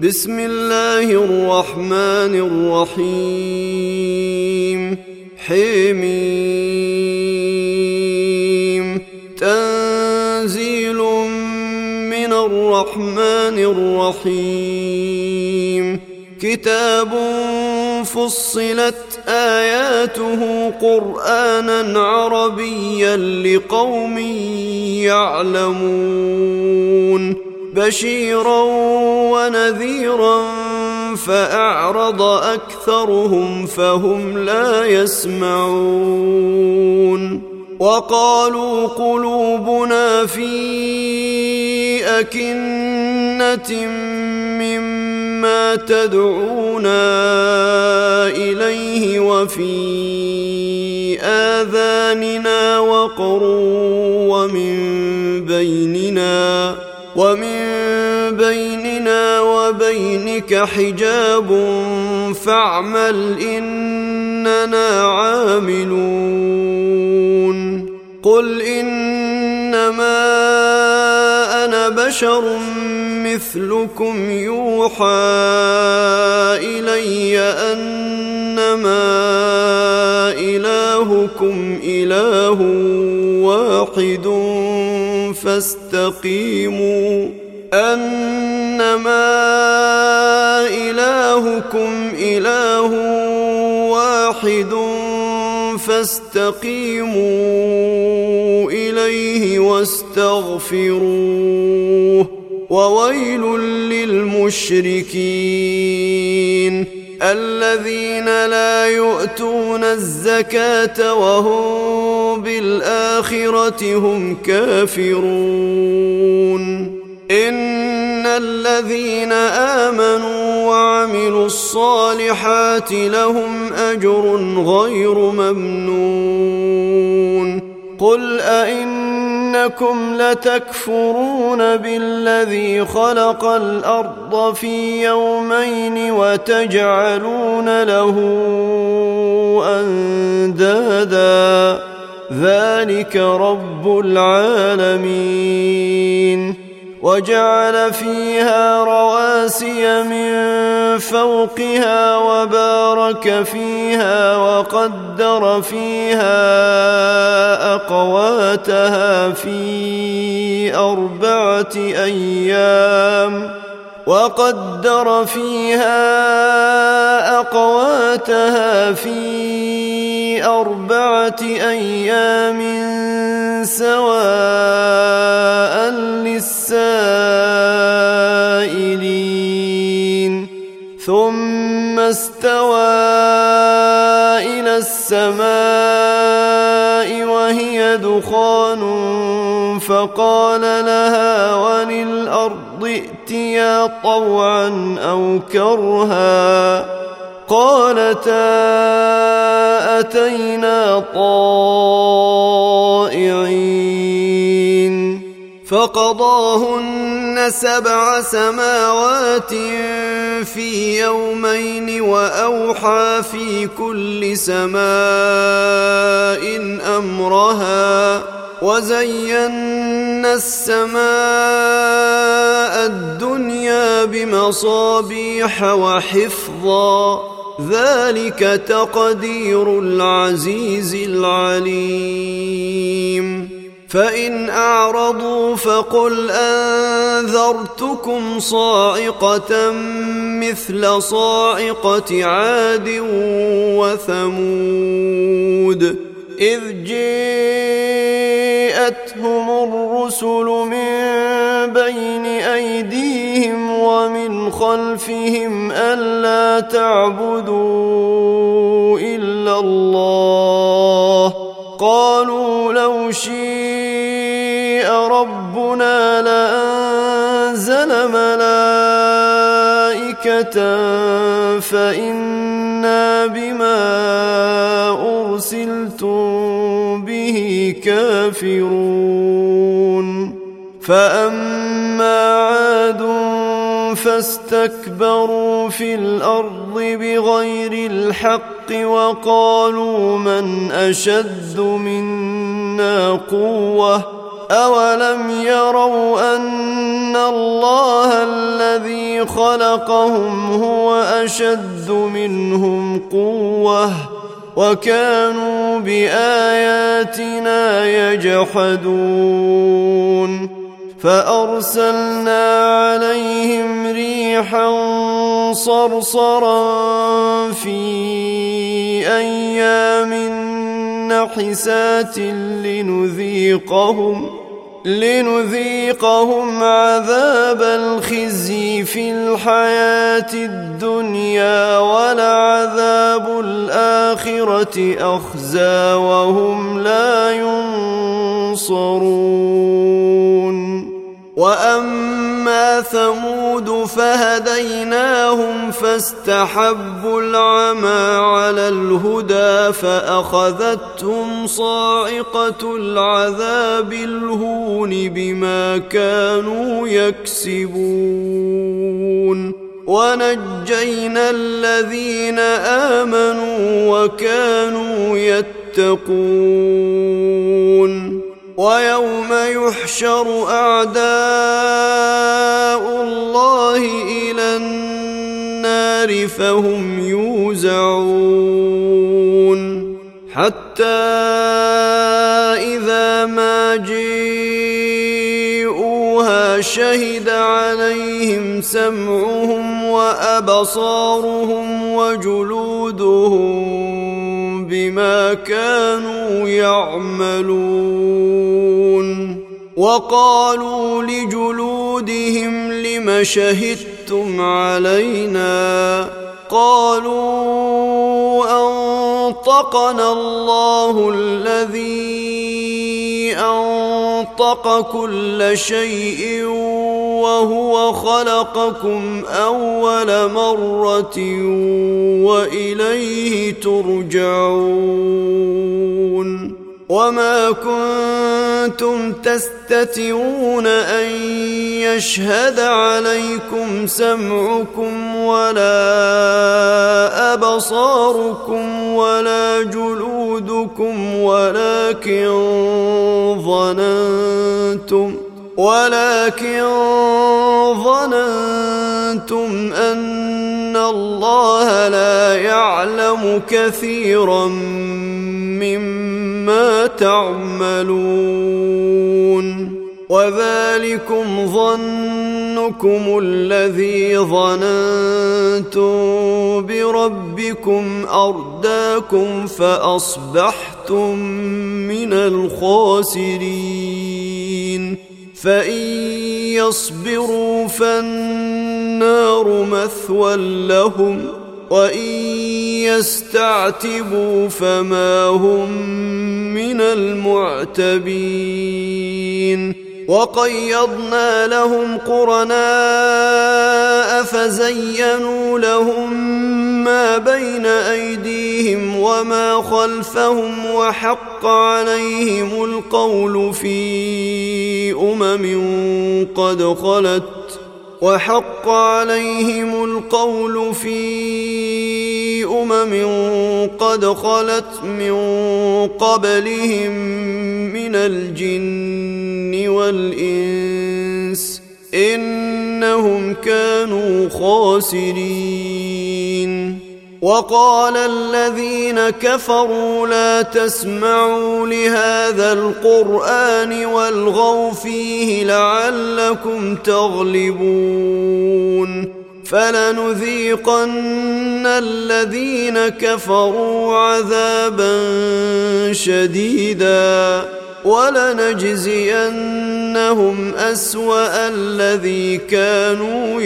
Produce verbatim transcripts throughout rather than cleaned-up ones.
بسم الله الرحمن الرحيم حميم تنزيل من الرحمن الرحيم كتاب فصلت آياته قرآنا عربيا لقوم يعلمون بشيرا ونذيرا فأعرض أكثرهم فهم لا يسمعون وقالوا قلوبنا في أكنة مما تدعونا إليه وفي آذاننا وقر ومن بيننا ومن بيننا وبينك حجاب فاعمل إننا عاملون قل إنما أنا بشر مثلكم يوحى إلي أنما إلهكم إله واحد فاستقيموا أنما إلهكم إله واحد فاستقيموا إليه واستغفروه وويل للمشركين الذين لا يؤتون الزكاة وهم بالآخرة هم كافرون إن الذين آمنوا وعملوا الصالحات لهم أجر غير ممنون قل أئنكم لتكفرون بالذي خلق الأرض في يومين وتجعلون له أندادا ذلك رب العالمين وجعل فيها رواسي من فوقها وبارك فيها وقدر فيها أقواتها في أربعة أيام وقدر فيها أقواتها في أربعة أيام سواء للسائلين ثم استوى إلى السماء وهي دخان فقال لها وللأرض ائتيا طوعا أو كرها قالتا أتينا طائعين فقضاهن سبع سماوات في يومين وأوحى في كل سماء أمرها وزينا السماء الدنيا بمصابيح وحفظا ذلك تقدير العزيز العليم فإن أعرضوا فقل أنذرتكم صاعقة مثل صاعقة عاد وثمود إذ جاءتهم الرسل من بين أيديهم ومن خلفهم ألا تعبدوا إلا الله قالوا لو شيء ربنا لأنزل ملائكة فإنا بما أرسلتم به كافرون فأما عاد فاستكبروا في الأرض بغير الحق وقالوا من أشد منا قوة أولم يروا أن الله الذي خلقهم هو أشد منهم قوة وكانوا بآياتنا يجحدون فأرسلنا عليهم ريحا صرصرا في أيام نحسات لنذيقهم لنذيقهم عذاب الخزي في الحياة الدنيا ولعذاب الآخرة أخزى وهم لا ينصرون وأما ثمود فهديناهم فاستحبوا العمى على الهدى فأخذتهم صاعقة العذاب الهون بما كانوا يكسبون ونجينا الذين آمنوا وكانوا يتقون ويوم يحشر أعداء الله إلى النار فهم يوزعون حتى إذا ما جيءوها شهد عليهم سمعهم وأبصارهم وجلودهم بما كانوا يعملون وقالوا لجلودهم لم شهدتم علينا قالوا أنطقنا الله الذي أنطق كل شيء وهو خلقكم أول مرة وإليه ترجعون وما كنتم تستترون أن يشهد عليكم سمعكم ولا أبصاركم ولا جلودكم ولكن ظننتم ولكن ظننتم أن الله لا يعلم كثيرا مما تعملون وذلكم ظنكم الذي ظننتم بربكم أرداكم فأصبحتم من الخاسرين فإن يصبروا فالنار مثوى لهم وإن يستعتبوا فما هم من المعتبين وقيضنا لهم قرناء فزينوا لهم ما بين أيديهم وما خلفهم وحق عليهم القول في أمم قد خلت وحق عليهم القول في أمم قد خلت من قبلهم من الجن والإنس إنهم كانوا خاسرين وقال الذين كفروا لا تسمعوا لهذا القرآن والغوا فيه لعلكم تغلبون فلنذيقن الذين كفروا عذابا شديدا ولنجزينهم أسوأ الذي كانوا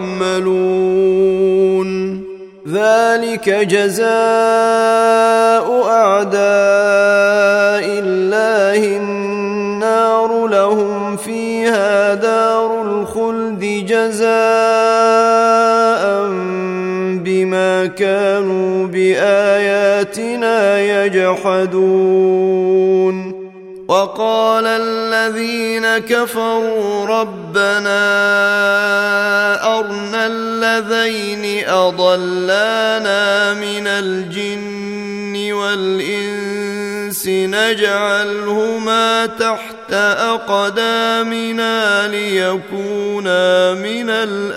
يعملون ذلك جزاء أعداء الله النار لهم فيها دار الخلد جزاء بما كانوا بآياتنا يجحدون وقال الذين كفروا ربنا أرنا الذين أضلانا من الجن والإنس والإنس نجعلهما تحت أقدامنا ليكونا من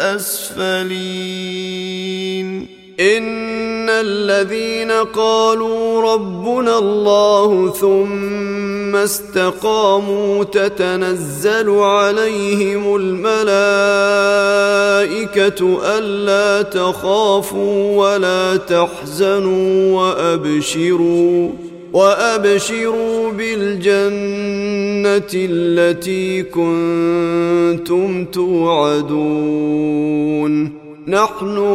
الأسفلين إن الذين قالوا ربنا الله ثم استقاموا تتنزل عليهم الملائكة ألا تخافوا ولا تحزنوا وأبشروا وأبشروا بالجنة التي كنتم توعدون نحن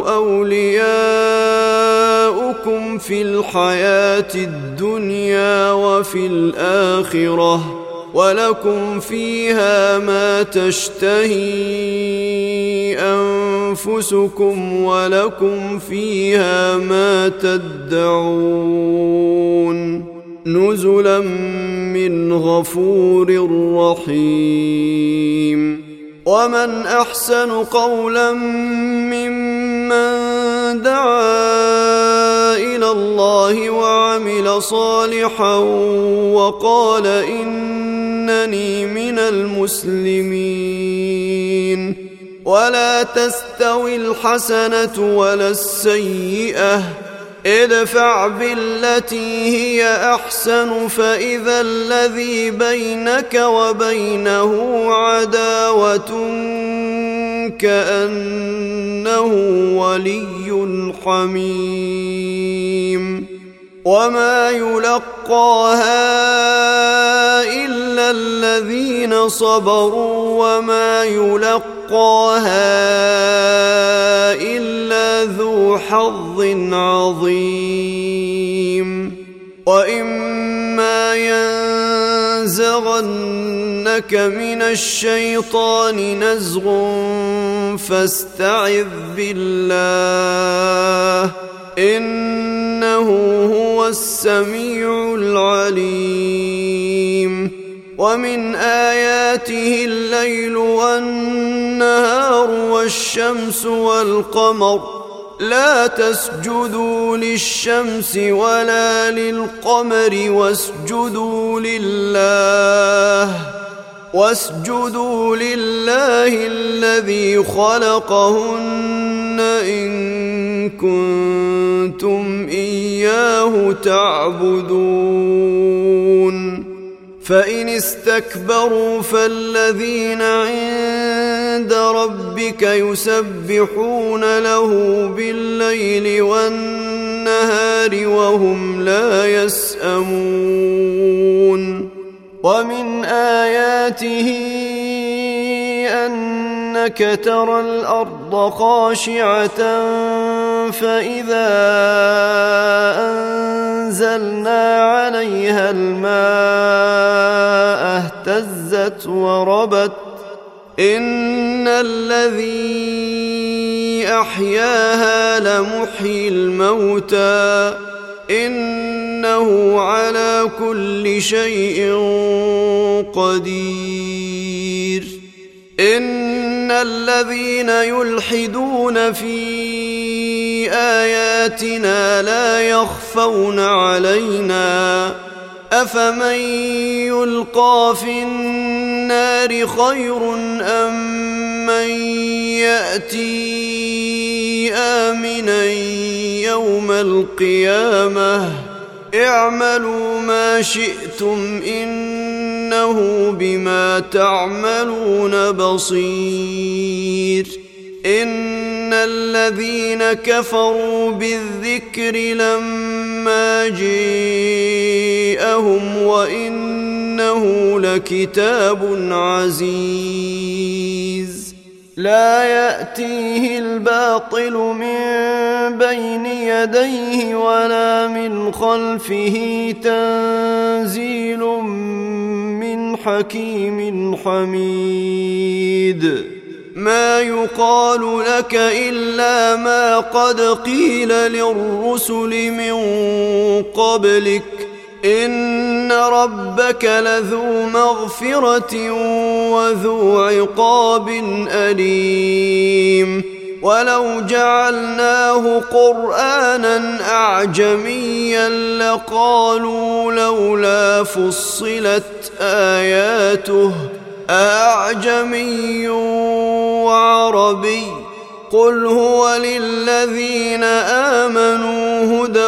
أولياؤكم في الحياة الدنيا وفي الآخرة ولكم فيها ما تشتهي أنفسكم ولكم فيها ما تدعون نزلا من غفور رحيم ومن أحسن قولا ممن دعا إلى الله وعمل صالحا وقال إنني من المسلمين ولا تستوي الحسنة ولا السيئة ادفع بالتي هي أحسن فإذا الذي بينك وبينه عداوة كأنه ولي حميم وما يلقاها إلا الذين صبروا وما يلقاها إلا ذو حظ عظيم وإما ينزغنك من الشيطان نزغ فاستعذ بالله إنه هو السميع العليم ومن آياته الليل والنهار والشمس والقمر لا تسجدوا للشمس ولا للقمر واسجدوا لله واسجدوا لله الذي خلقهن إن كنتم إياه تعبدون فإن استكبروا فالذين عند ربك يسبحون له بالليل والنهار وهم لا يسأمون ومن آياته أنك ترى الأرض خاشعة فإذا أنزلنا عليها الماء اهتزت وربت إن الذي أحياها لمحيي الموتى إنه على كل شيء قدير إن الذين يلحدون في آياتنا لا يخفون علينا أفمن يلقى في النار خير أم من يأتي آمنا يوم القيامة اعملوا ما شئتم إنه بما تعملون بصير إن الذين كفروا بالذكر لما جاءهم وإنه لكتاب عزيز لا يأتيه الباطل من بين يديه ولا من خلفه تنزيل من حكيم حميد ما يقال لك إلا ما قد قيل للرسل من قبلك إن ربك لذو مغفرة وذو عقاب أليم ولو جعلناه قرآنا أعجميا لقالوا لولا فصلت آياته أعجمي وعربي قل هو للذين آمنوا هدى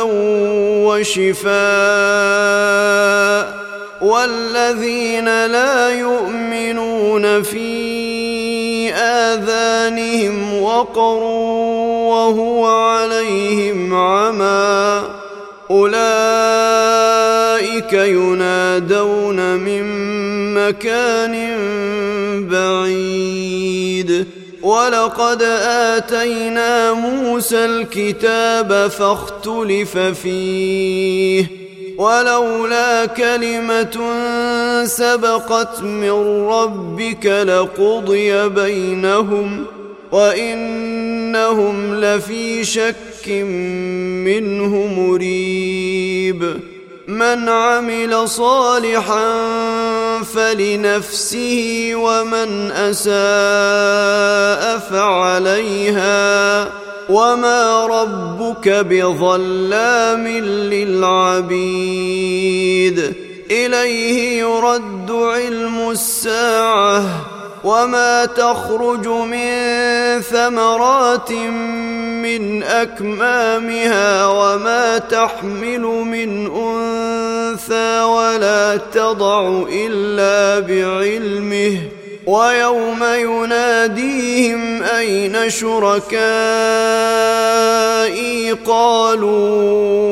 وشفاء والذين لا يؤمنون في آذانهم وقر وهو عليهم عمى أولئك ينادون من مكان بعيد ولقد آتينا موسى الكتاب فاختلف فيه ولولا كلمة سبقت من ربك لقضي بينهم وإنهم لفي شك منه مريب من عمل صالحا فلنفسه ومن أساء فعليها وما ربك بظلام للعبيد إليه يرد علم الساعة وما تخرج من ثمرات من أكمامها وما تحمل من أنثى ولا تضع إلا بعلمه ويوم يناديهم أين شركائي قالوا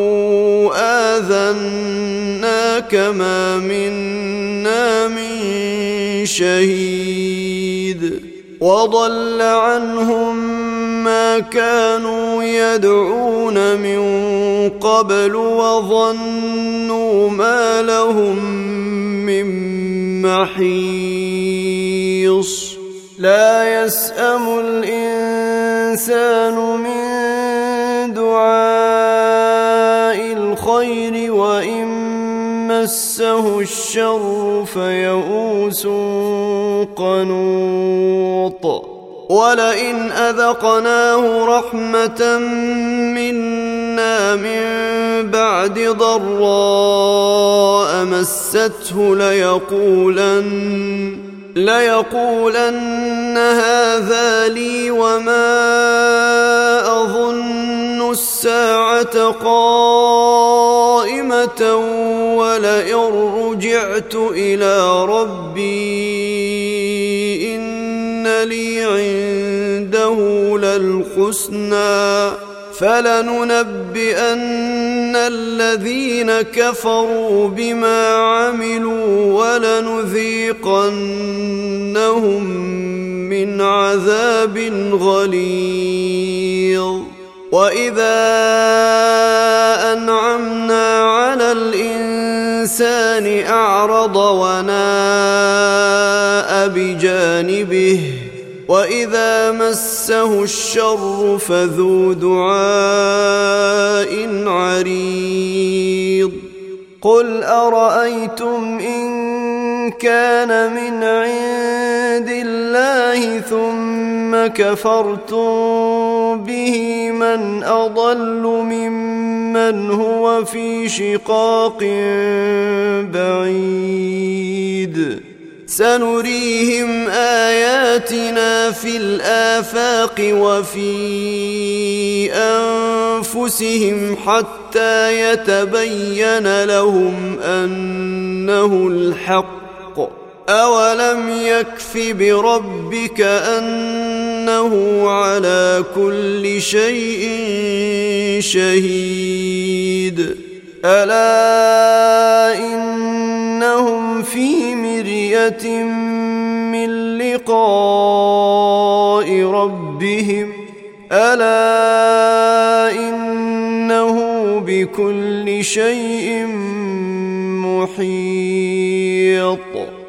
آذناك ما منا من شهيد وضل عنهم ما كانوا يدعون من قبل وظنوا ما لهم من محيص لا يسأم الإنسان من دعاء الخير وإن مسه الشر فيئوس قنوط ولئن أذقناه رحمة منا من بعد ضراء مسته ليقولن ليقولن هذا لي وما أظن الساعة قائمة ولئن رجعت إلى ربي إن لي عنده للحسنى فلننبئن الذين كفروا بما عملوا ولنذيقنهم من عذاب غليظ وإذا أنعمنا على الإنسان أعرض وناء بجانبه وإذا مسه الشر فذو دعاء عريض قل أرأيتم إن كان من عند الله ثم كفرتم به من أضل ممن هو في شقاق بعيد سنريهم آياتنا في الآفاق وفي أنفسهم حتى يتبين لهم أنه الحق أولم يكف بربك أنه على كل شيء شهيد ألا إنهم في مرية من لقاء ربهم ألا إنه بكل شيء محيط